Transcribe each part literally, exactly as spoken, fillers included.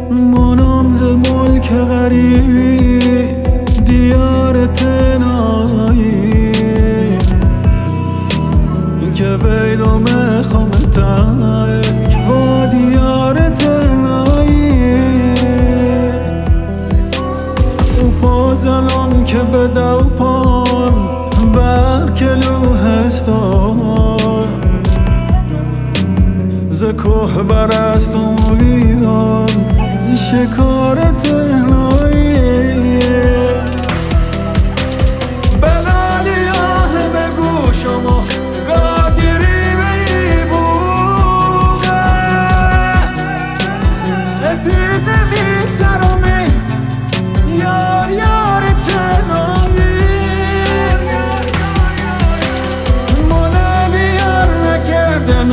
منم ز ملک غریبی دیار تنایی که بیدم خامتک با دیار تنایی او پازلان که به دو پان بر کلو هستان ز کوه برست امیدان شکار تنایی بغلی آه بگو شما گاگیری بی بوغه اپیدمی سرمی یار یار تنایی منه بیار نکردن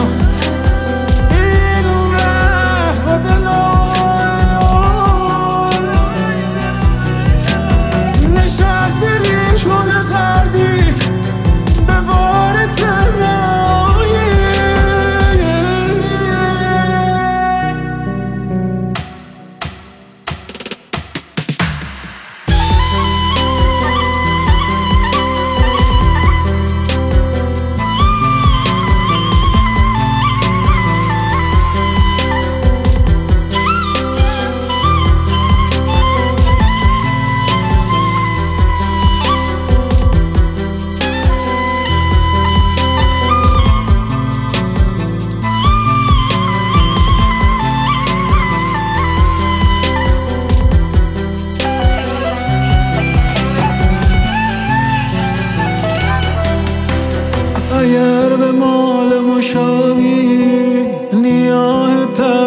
اگر به مال مشاهی نیاه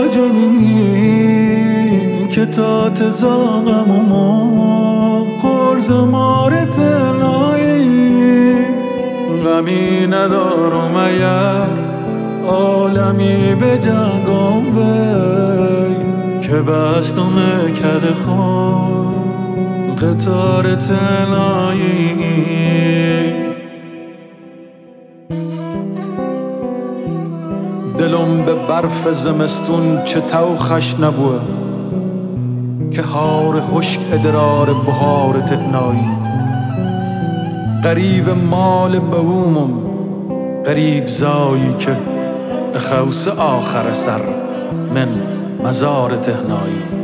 تجمینی که تا تزاقم و ما قرز مار تنایی غمی ندارم اگر عالمی به جنگام بی که بستم کد خان قطار تنایی دلم به برف زمستون چه توخش نبوه که هار خشک ادرار بهار تهنایی قریب مال بهومم قریب زایی که اخوس آخر سر من مزار تهنایی